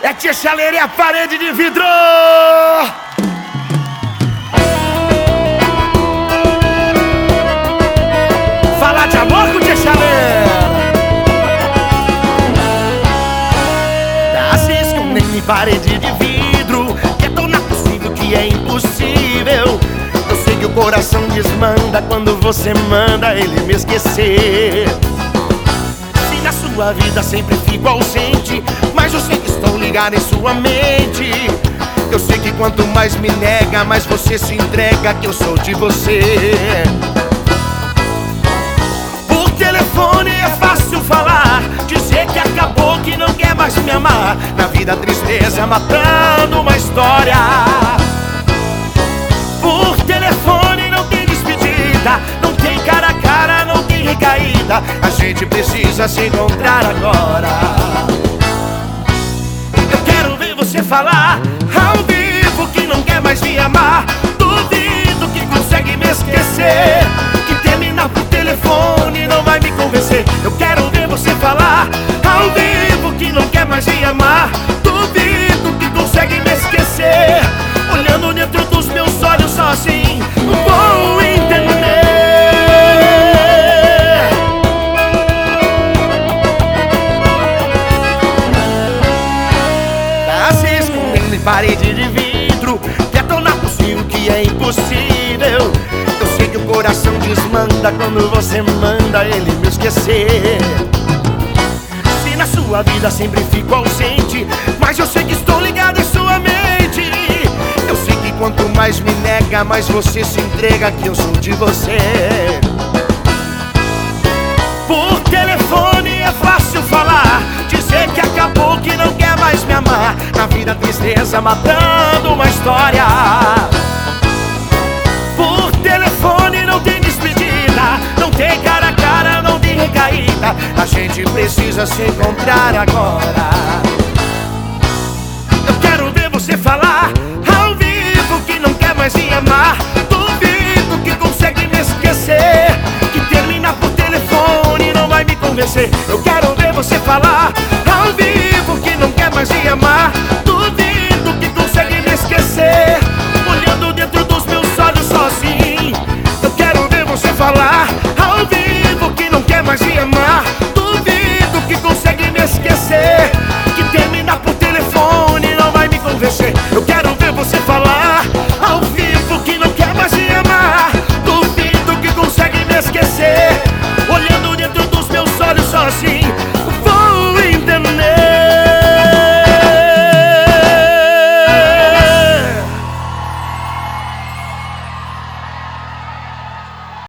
É tia Chaleira e a parede de vidro. Falar de amor com tia Chaleira. Tá se escondendo em parede de vidro, que é tão possível que é impossível. Eu sei que o coração desmanda quando você manda ele me esquecer. Se na sua vida sempre fico ausente, mas eu sei que estou ligado em sua mente. Eu sei que quanto mais me nega, mais você se entrega, que eu sou de você. Por telefone é fácil falar, dizer que acabou, que não quer mais me amar. Na vida a tristeza matando uma história. Por telefone não tem despedida, não tem cara a cara, não tem recaída. A gente precisa se encontrar agora. Eu quero ver você falar ao vivo que não quer mais me amar. Duvido que consegue me esquecer, que terminar por telefone não vai me convencer. Eu quero ver você falar ao vivo que não quer mais me amar. Duvido que consegue me esquecer. Olhando dentro dos meus olhos só assim vou entender. Tá se escondendo em parede de vidro, que é tão possível que é impossível. Eu sei que o coração desmanda quando você manda ele me esquecer. Se na sua vida sempre fico ausente, mas eu sei que estou ligado em sua mente. Eu sei que quanto mais me nega, mais você se entrega, que eu sou de você. Por telefone é fácil falar, dizer que acabou, que não quer mais me amar. Na vida a tristeza matando uma história. Por telefone não tem despedida, não tem cara a cara, não tem recaída. A gente precisa se encontrar agora. Eu quero ver você falar ao vivo que não quer mais me amar. Duvido que consegue me esquecer, que terminar por telefone não vai me convencer. Eu quero ver você falar